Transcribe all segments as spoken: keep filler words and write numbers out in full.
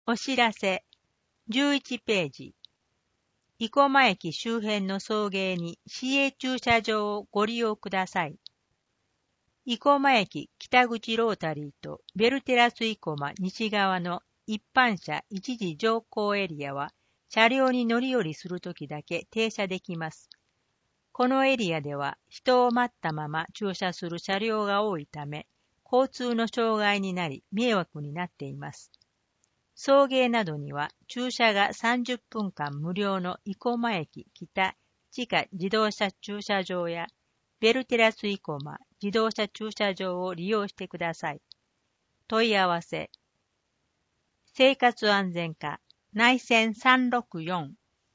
お知らせじゅういちページ。生駒駅周辺の送迎に市営駐車場をご利用ください。生駒駅北口ロータリーとベルテラス生駒西側の一般車一時乗降エリアは車両に乗り降りするときだけ停車できます。このエリアでは人を待ったまま駐車する車両が多いため、交通の障害になり迷惑になっています。送迎などには駐車がさんじゅっぷんかん無料の生駒駅北地下自動車駐車場やベルテラス生駒自動車駐車場を利用してください。問い合わせ生活安全課内線さんろくよん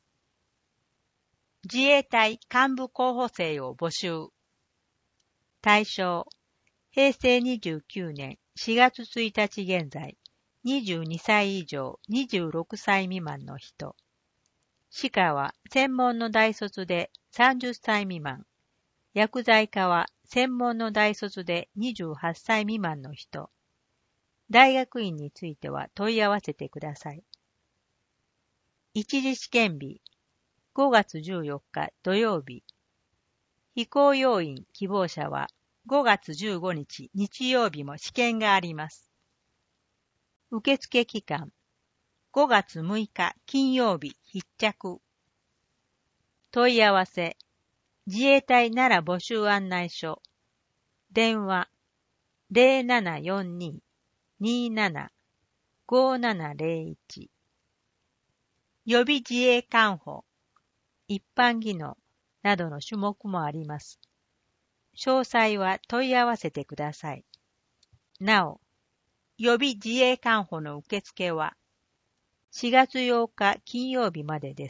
自衛隊幹部候補生を募集。対象へいせいにじゅうきゅうねんしがつついたち現在にじゅうにさい以上にじゅうろくさい未満の人。歯科は専門の大卒でさんじゅっさい未満。薬剤科は専門の大卒でにじゅうはっさい未満の人。大学院については問い合わせてください。一次試験日ごがつじゅうよっか土曜日。飛行要員希望者はごがつじゅうごにち日曜日も試験があります。受付期間ごがつむいか金曜日必着。問い合わせ自衛隊奈良募集案内所電話 ゼロななよんに にーなな ごななゼロいち 予備自衛官補一般技能などの種目もあります。詳細は問い合わせてください。なお予備自衛官補の受付はしがつようか金曜日までです。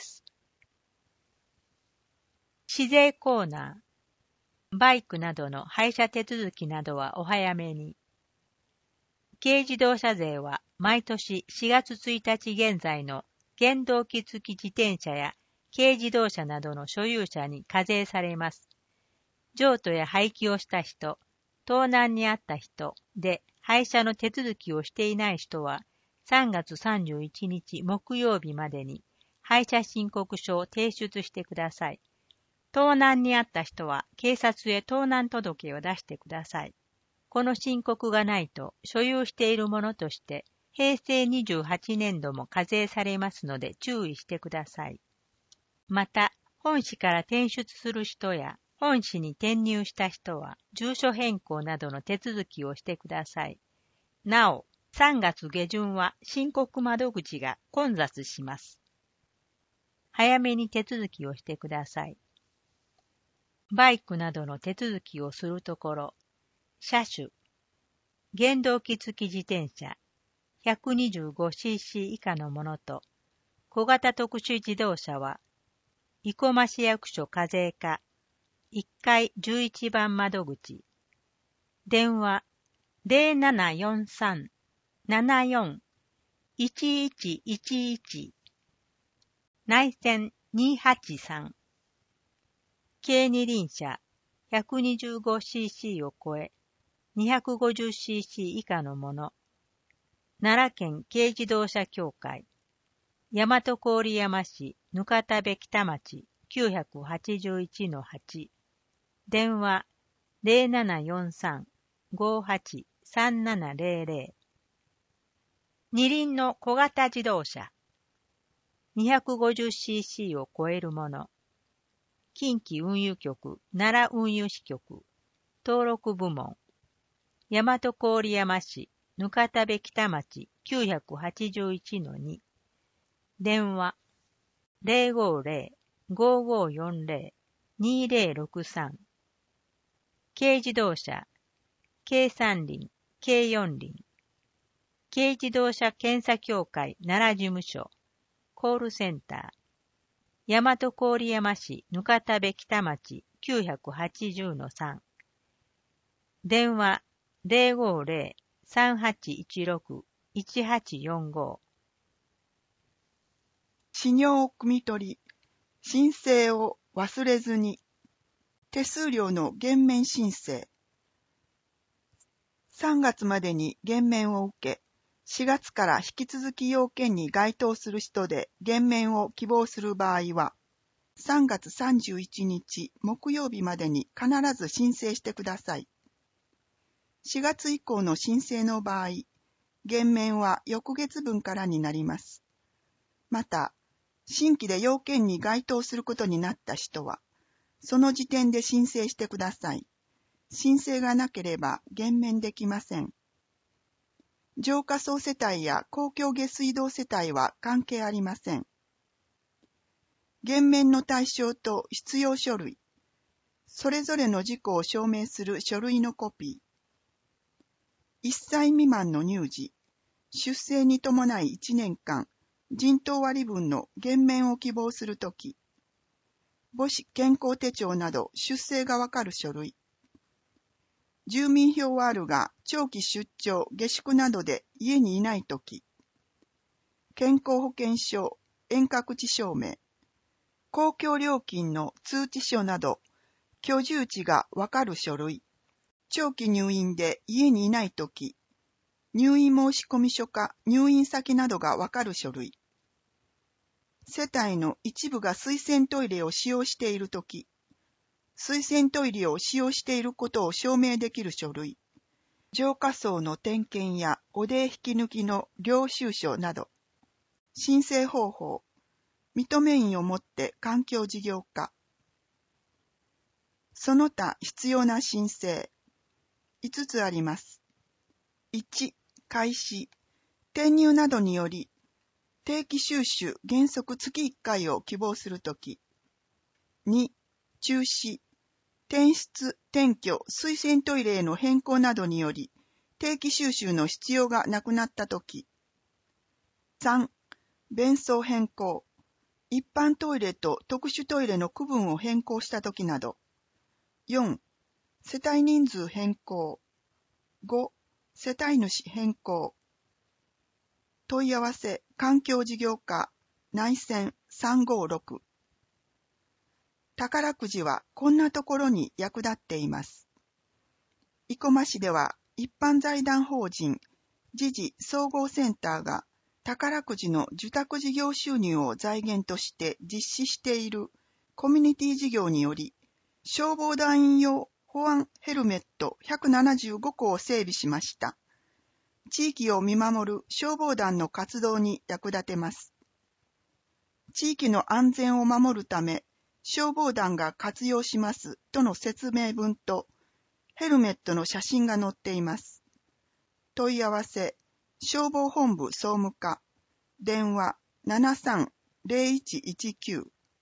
市税コーナー、バイクなどの廃車手続きなどはお早めに。軽自動車税は毎年しがつついたち現在の原動機付き自転車や軽自動車などの所有者に課税されます。譲渡や廃棄をした人、盗難にあった人で廃車の手続きをしていない人はさんがつさんじゅういちにち木曜日までに廃車申告書を提出してください。盗難にあった人は警察へ盗難届を出してください。この申告がないと所有しているものとしてへいせいにじゅうはちねんども課税されますので注意してください。また、本市から転出する人や本市に転入した人は住所変更などの手続きをしてください。なお、さんがつげじゅんは申告窓口が混雑します。早めに手続きをしてください。バイクなどの手続きをするところ、車種、原動機付き自転車 ひゃくにじゅうごシーシー 以下のものと、小型特殊自動車は、生駒市役所課税課いっかいじゅういちばん窓口、電話 ゼロななよんさん ななよん いちいちいちいち 内線にはちさん軽二輪車 ひゃくにじゅうごシーシー を超え にひゃくごじゅうシーシー 以下のもの奈良県軽自動車協会大和郡山市額田部北町 きゅうはちいちのはち 電話 ゼロななよんさん ごはち さんななゼロゼロ二輪の小型自動車 にひゃくごじゅうシーシー を超えるもの近畿運輸局奈良運輸支局登録部門大和郡山市額田部北町 きゅうはちいちのに 電話 ゼロごゼロ ごごよんゼロ にゼロろくさん 軽自動車軽三輪軽四輪軽自動車検査協会奈良事務所コールセンター大和郡山市額田部北町 きゅうはちゼロのさん 電話 ゼロごゼロ さんはちいちろく いちはちよんご資料汲み取り申請を忘れずに手数料の減免申請さんがつまでに減免を受けしがつから引き続き要件に該当する人で減免を希望する場合は、さんがつさんじゅういちにち木曜日までに必ず申請してください。しがつ以降の申請の場合、減免は翌月分からになります。また、新規で要件に該当することになった人は、その時点で申請してください。申請がなければ減免できません。浄化槽世帯や公共下水道世帯は関係ありません。減免の対象と必要書類、それぞれの事項を証明する書類のコピー、いっさい未満の乳児、出生に伴いいちねんかん、人頭割分の減免を希望するとき、母子健康手帳など出生がわかる書類、住民票はあるが長期出張、下宿などで家にいないとき、健康保険証、遠隔地証明、公共料金の通知書など居住地がわかる書類、長期入院で家にいないとき、入院申込書か入院先などがわかる書類、世帯の一部が水洗トイレを使用しているとき、水洗トイレを使用していることを証明できる書類、浄化槽の点検や汚泥引き抜きの領収書など、申請方法、認め印をもって環境事業化、その他必要な申請、いつつあります。いち、開始、転入などにより、定期収集原則月いっかいを希望するとき。に、中止、転出、転居、水洗トイレへの変更などにより、定期収集の必要がなくなったとき。さん、便槽変更、一般トイレと特殊トイレの区分を変更したときなど。よん、世帯人数変更。ご、世帯主変更。問い合わせ、環境事業課、内線さんごろく。宝くじはこんなところに役立っています。生駒市では一般財団法人時事総合センターが宝くじの受託事業収入を財源として実施しているコミュニティ事業により、消防団員用保安ヘルメットひゃくななじゅうごこを整備しました。地域を見守る消防団の活動に役立てます。地域の安全を守るため、消防団が活用しますとの説明文と、ヘルメットの写真が載っています。問い合わせ、消防本部総務課、電話 ななさんゼロいちいちきゅう。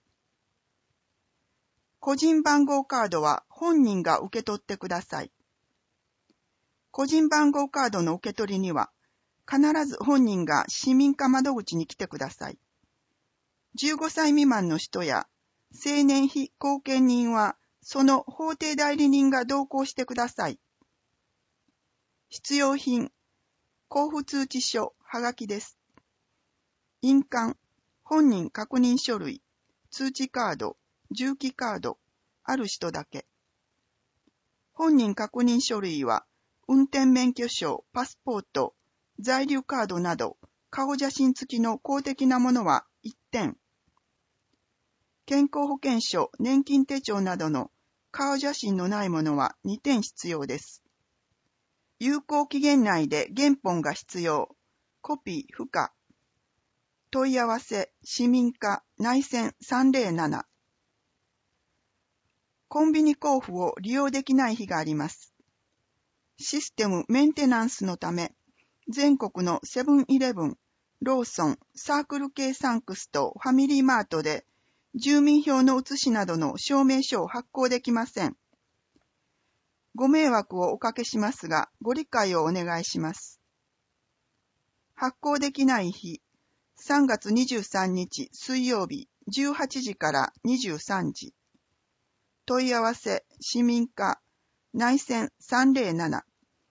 個人番号カードは本人が受け取ってください。個人番号カードの受け取りには、必ず本人が市民課窓口に来てください。じゅうごさい未満の人や成年非後見人は、その法定代理人が同行してください。必要品、交付通知書、はがきです。印鑑、本人確認書類、通知カード、重機カード、ある人だけ。本人確認書類は、運転免許証、パスポート、在留カードなど、顔写真付きの公的なものはいってん。健康保険証、年金手帳などの顔写真のないものはにてん必要です。有効期限内で原本が必要。コピー不可。問い合わせ、市民課、内線さんぜろなな。コンビニ交付を利用できない日があります。システムメンテナンスのため、全国のセブンイレブン、ローソン、サークル系サンクスとファミリーマートで、住民票の写しなどの証明書を発行できません。ご迷惑をおかけしますが、ご理解をお願いします。発行できない日、さんがつにじゅうさんにち水曜日じゅうはちじからにじゅうさんじ。問い合わせ、市民課、内線さんぜろなな。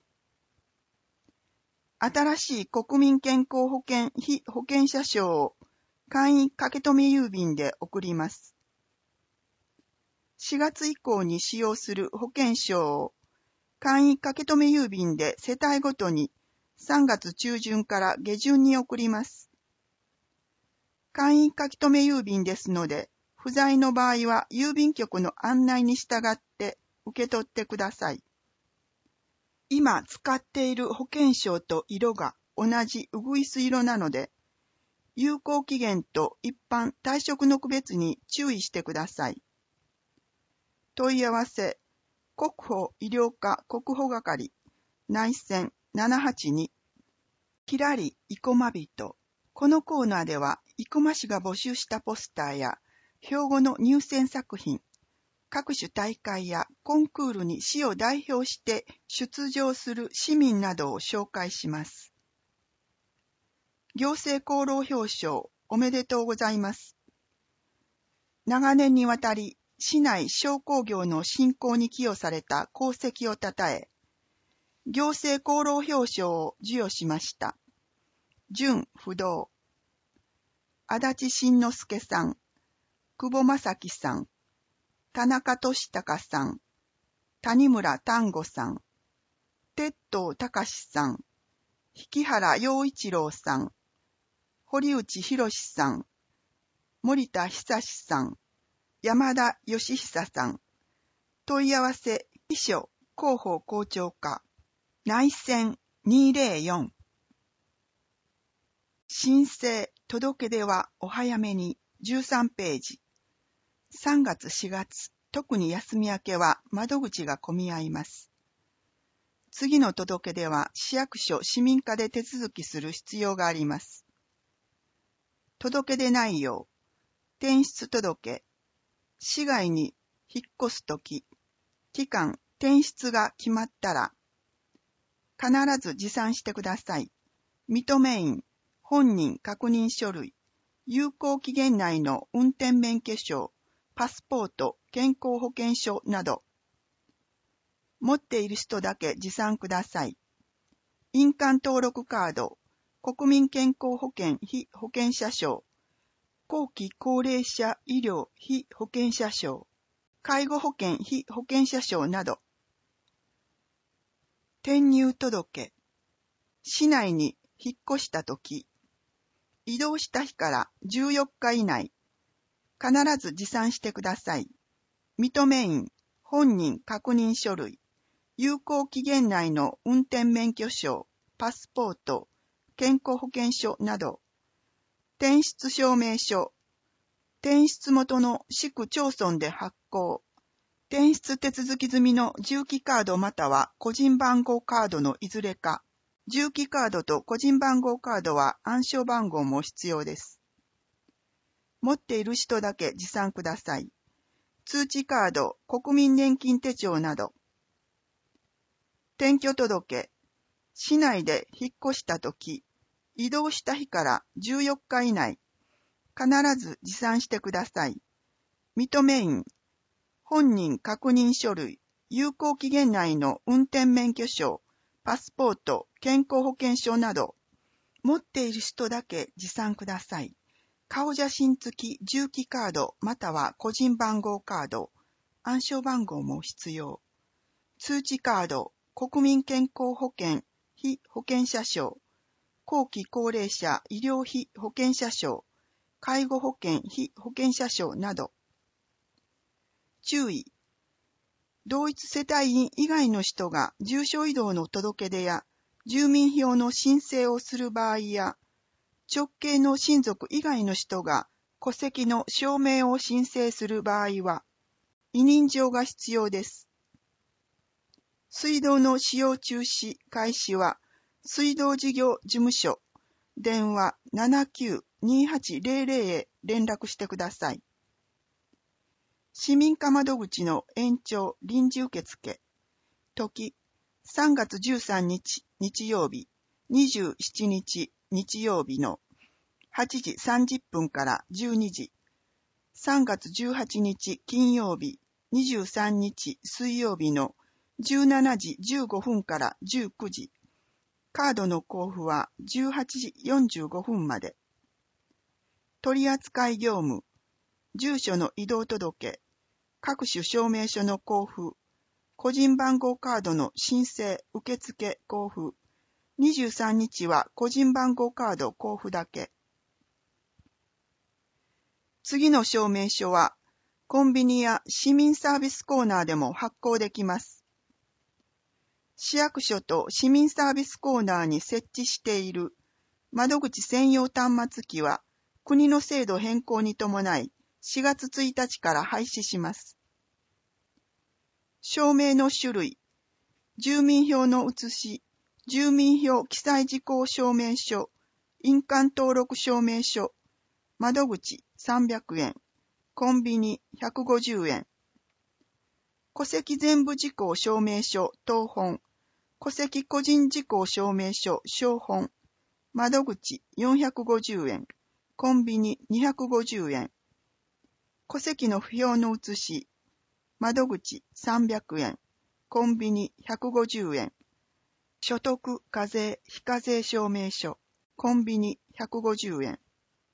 新しい国民健康保険非保険者証を簡易駆け止め郵便で送ります。しがつ以降に使用する保険証を簡易駆け止め郵便で世帯ごとにさんがつ中旬から下旬に送ります。簡易書留郵便ですので、不在の場合は郵便局の案内に従って受け取ってください。今使っている保険証と色が同じウグイス色なので、有効期限と一般退職の区別に注意してください。問い合わせ、国保医療課国保係、内線ななはちに、きらり生駒人。このコーナーでは、生駒市が募集したポスターや、標語の入選作品、各種大会やコンクールに市を代表して出場する市民などを紹介します。行政功労表彰おめでとうございます。長年にわたり市内商工業の振興に寄与された功績をたたえ、行政功労表彰を授与しました。準不動、足立慎之介さん、久保正樹さん、田中俊孝さん、谷村丹吾さん、鉄頭隆さん、引原陽一郎さん、堀内博さん、森田久さん、山田義久さん。問い合わせ、秘書、広報校長課、内線にひゃくよん。申請、届け出はお早めにじゅうさんページ。さんがつしがつ、特に休み明けは窓口が混み合います。次の届け出は市役所市民課で手続きする必要があります。届け出内容、転出届、市外に引っ越すとき、期間、転出が決まったら、必ず持参してください。認め印、本人確認書類、有効期限内の運転免許証、パスポート、健康保険証など、持っている人だけ持参ください。印鑑登録カード、国民健康保険被保険者証、後期高齢者医療被保険者証、介護保険被保険者証など、転入届、市内に引っ越したとき、移動した日からじゅうよっか以内、必ず持参してください。認め印、本人確認書類、有効期限内の運転免許証、パスポート、健康保険証など、転出証明書、転出元の市区町村で発行、転出手続き済みの重機カードまたは個人番号カードのいずれか、重機カードと個人番号カードは暗証番号も必要です。持っている人だけ持参ください。通知カード、国民年金手帳など。転居届、市内で引っ越したとき、移動した日からじゅうよっか以内、必ず持参してください。認め印、本人確認書類、有効期限内の運転免許証、パスポート、健康保険証など、持っている人だけ持参ください。顔写真付き重機カードまたは個人番号カード、暗証番号も必要。通知カード、国民健康保険被保険者証、後期高齢者医療費保険者証、介護保険被保険者証など。注意。同一世帯員以外の人が住所異動の届け出や住民票の申請をする場合や、直系の親族以外の人が戸籍の証明を申請する場合は、委任状が必要です。水道の使用中止開始は、水道事業事務所、電話 ななきゅうにはちゼロゼロ へ連絡してください。市民課窓口の延長臨時受付、時、さんがつじゅうさんにち日曜日、にじゅうしちにち日曜日のはちじさんじゅっぷんからじゅうにじ、さんがつじゅうはちにち金曜日、にじゅうさんにち水曜日のじゅうしちじじゅうごふんからじゅうくじ、カードの交付はじゅうはちじよんじゅうごふんまで。取扱業務、住所の移動届、各種証明書の交付、個人番号カードの申請、受付、交付、 にじゅうさんにちは個人番号カード交付だけ。次の証明書は、コンビニや市民サービスコーナーでも発行できます。市役所と市民サービスコーナーに設置している窓口専用端末機は、国の制度変更に伴いしがつついたちから廃止します。証明の種類、住民票の写し、住民票記載事項証明書、印鑑登録証明書、窓口さんびゃくえん、コンビニひゃくごじゅうえん。戸籍全部事項証明書謄本、戸籍個人事項証明書照本、窓口よんひゃくごじゅうえん、コンビニにひゃくごじゅうえん。戸籍の不評の写し、窓口さんびゃくえん、コンビニひゃくごじゅうえん。所得課税非課税証明書、コンビニひゃくごじゅうえん。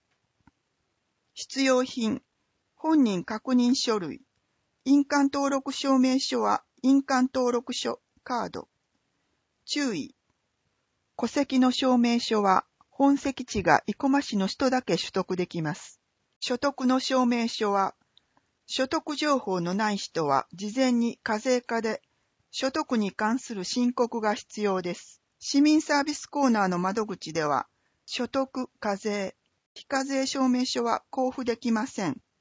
必要品、本人確認書類、印鑑登録証明書は印鑑登録書、カード。注意。戸籍の証明書は本籍地が生駒市の人だけ取得できます。所得の証明書は、所得情報のない人は事前に課税課で所得に関する申告が必要です。市民サービスコーナーの窓口では、所得、課税、非課税証明書は交付できません。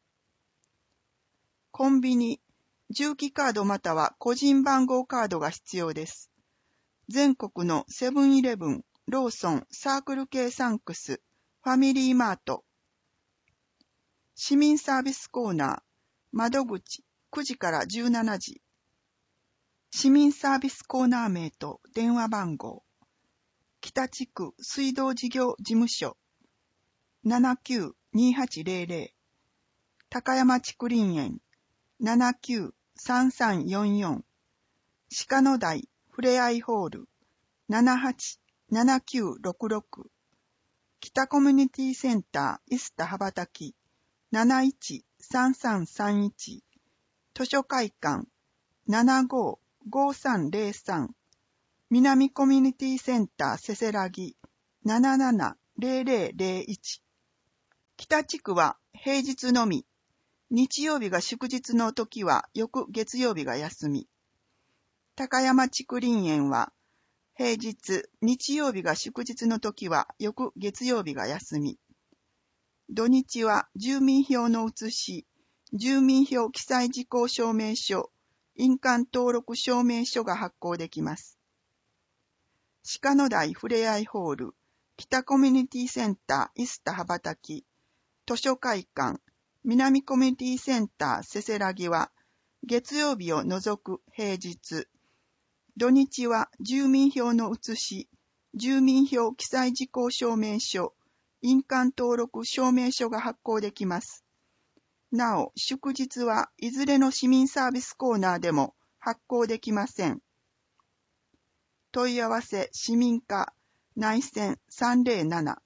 コンビニ、重機カードまたは個人番号カードが必要です。全国のセブンイレブン、ローソン、サークル系サンクス、ファミリーマート。市民サービスコーナー、窓口くじからじゅうしちじ。市民サービスコーナー名と電話番号。北地区水道事業事務所 ななきゅうにはちぜろぜろ 高山竹林園 ななきゅうさんさんよんよん 鹿野台ふれあいホール ななはちななきゅうろくろく 北コミュニティセンターイスタ羽ばたき なないちさんさんさんいち 図書会館 ななごごさんぜろさん 南コミュニティセンターせせらぎ ななななぜろぜろぜろいち 北地区は平日のみ、日曜日が祝日の時は翌月曜日が休み。高山竹林園は平日、日曜日が祝日の時は翌月曜日が休み。土日は住民票の写し、住民票記載事項証明書、印鑑登録証明書が発行できます。鹿野台ふれあいホール、北コミュニティセンターイスタ羽ばたき、図書会館、南コミュニティセンターせせらぎは、月曜日を除く平日、土日は住民票の写し、住民票記載事項証明書、印鑑登録証明書が発行できます。なお、祝日はいずれの市民サービスコーナーでも発行できません。問い合わせ市民課内線さんぜろなな。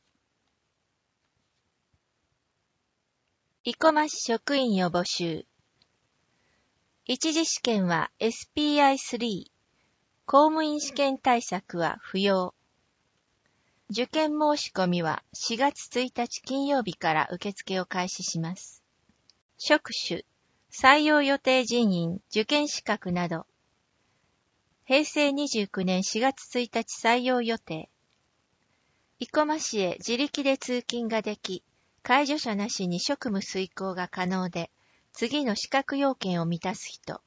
生駒市職員を募集。一次試験は エスピーアイスリー、公務員試験対策は不要。受験申し込みはしがつついたち金曜日から受付を開始します。職種、採用予定人員、受験資格など。へいせいにじゅうきゅうねんしがつついたち採用予定。生駒市へ自力で通勤ができ、介助者なしに職務遂行が可能で、次の資格要件を満たす人。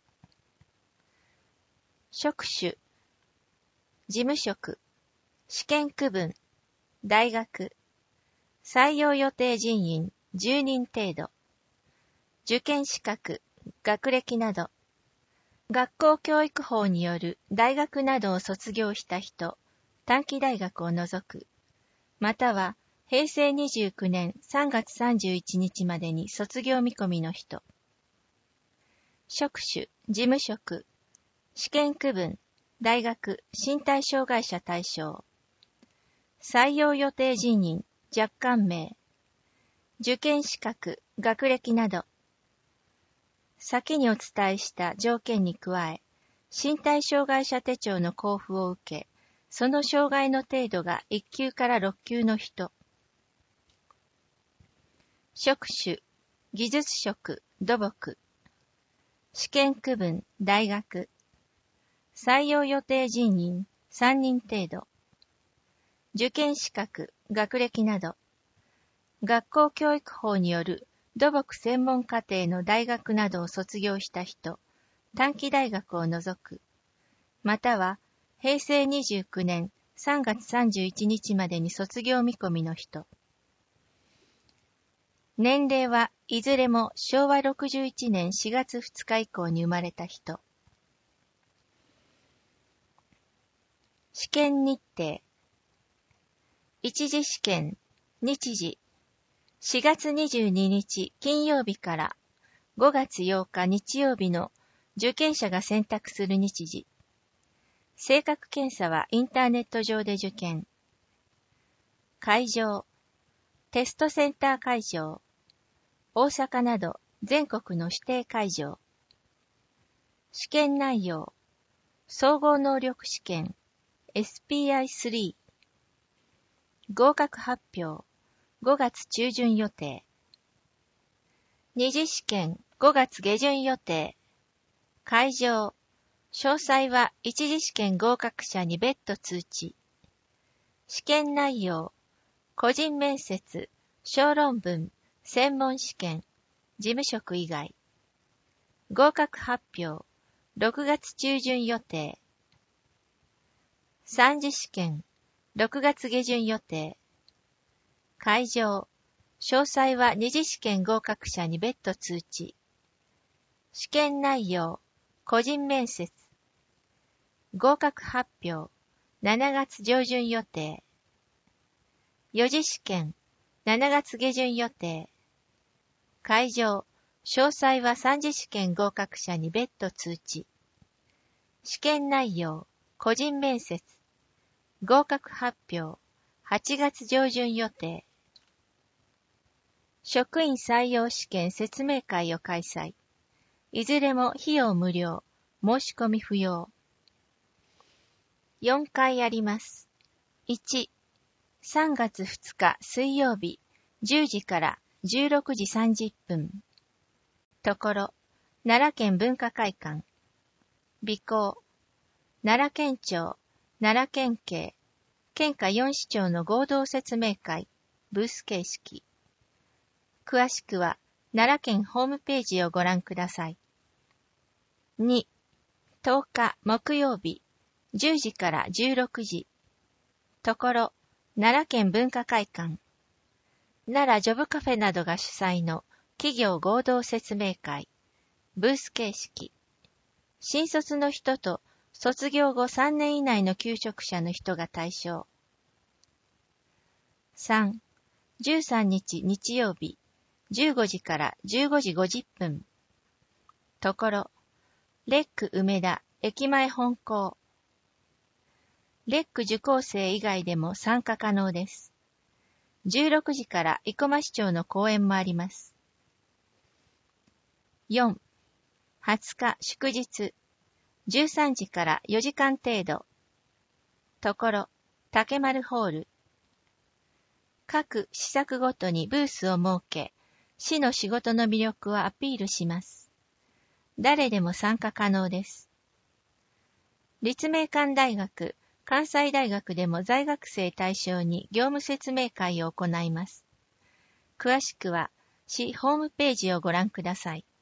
職種、事務職、試験区分、大学、採用予定人員じゅうにん程度。受験資格、学歴など。学校教育法による大学などを卒業した人、短期大学を除く。または、へいせいにじゅうきゅうねんさんがつさんじゅういちにちまでに卒業見込みの人。職種、事務職、試験区分、大学、身体障害者対象。採用予定人員、若干名。受験資格、学歴など。先にお伝えした条件に加え、身体障害者手帳の交付を受け、 その障害の程度がいっ級からろっ級の人。職種、技術職、土木。試験区分、大学。採用予定人員、さんにん程度。受験資格、学歴など。学校教育法による土木専門課程の大学などを卒業した人、短期大学を除く。または、へいせいにじゅうきゅうねんさんがつさんじゅういちにちまでに卒業見込みの人。年齢はいずれもしょうわろくじゅういちねんしがつふつか以降に生まれた人。試験日程。一次試験、日時。しがつにじゅうににち金曜日からごがつようか日曜日の受験者が選択する日時。性格検査はインターネット上で受験。会場。テストセンター会場。大阪など全国の指定会場。試験内容。総合能力試験 エスピーアイスリー。合格発表。ごがつちゅうじゅん予定。二次試験ごがつげじゅん予定。会場。詳細は一次試験合格者に別途通知。試験内容。個人面接、小論文、専門試験、事務職以外。合格発表。ろくがつちゅうじゅん予定。三次試験。ろくがつげじゅん予定。会場。詳細は二次試験合格者に別途通知。試験内容。個人面接。合格発表。しちがつじょうじゅん予定。四次試験。しちがつげじゅん予定。会場。詳細は三次試験合格者に別途通知。試験内容。個人面接。合格発表。はちがつじょうじゅん予定。職員採用試験説明会を開催。いずれも費用無料。申し込み不要。よんかいあります。いち、さんがつふつか水曜日じゅうじからじゅうろくじさんじゅっぷん。ところ、奈良県文化会館。備考。奈良県庁、奈良県警、県下よん市町の合同説明会、ブース形式。詳しくは、奈良県ホームページをご覧ください。に、とおか木曜日、じゅうじからじゅうろくじ。ところ、奈良県文化会館。奈良ジョブカフェなどが主催の企業合同説明会、ブース形式。新卒の人と卒業後さんねん以内の求職者の人が対象。さん、じゅうさんにち日曜日、じゅうごじからじゅうごじごじゅっぷん。ところ、レック梅田駅前本校。レック受講生以外でも参加可能です。じゅうろくじから生駒市長の講演もあります。よん、はつか祝日、じゅうさんじからよじかん程度。ところ、竹丸ホール。各施策ごとにブースを設け、市の仕事の魅力をアピールします。誰でも参加可能です。立命館大学、関西大学でも在学生対象に業務説明会を行います。詳しくは、市ホームページをご覧ください。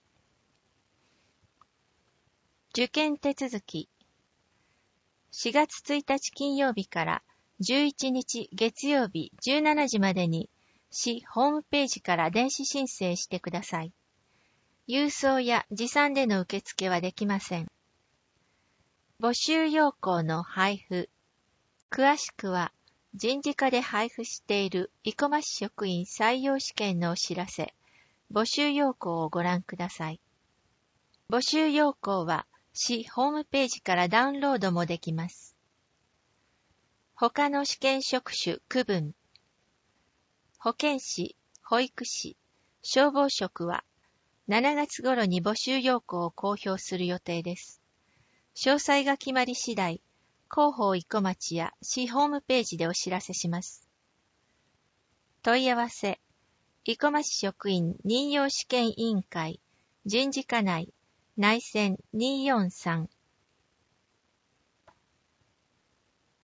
受験手続き。しがつついたち金曜日からじゅういちにち月曜日じゅうしちじまでに市ホームページから電子申請してください。郵送や持参での受付はできません。募集要項の配布。詳しくは人事課で配布している生駒市職員採用試験のお知らせ、募集要項をご覧ください。募集要項は市ホームページからダウンロードもできます。他の試験職種区分。保健師、保育士、消防職はしちがつ頃に募集要項を公表する予定です。詳細が決まり次第、 広報生駒町や市ホームページでお知らせします。問い合わせ、生駒市職員任用試験委員会、人事課内、内線にーよんさん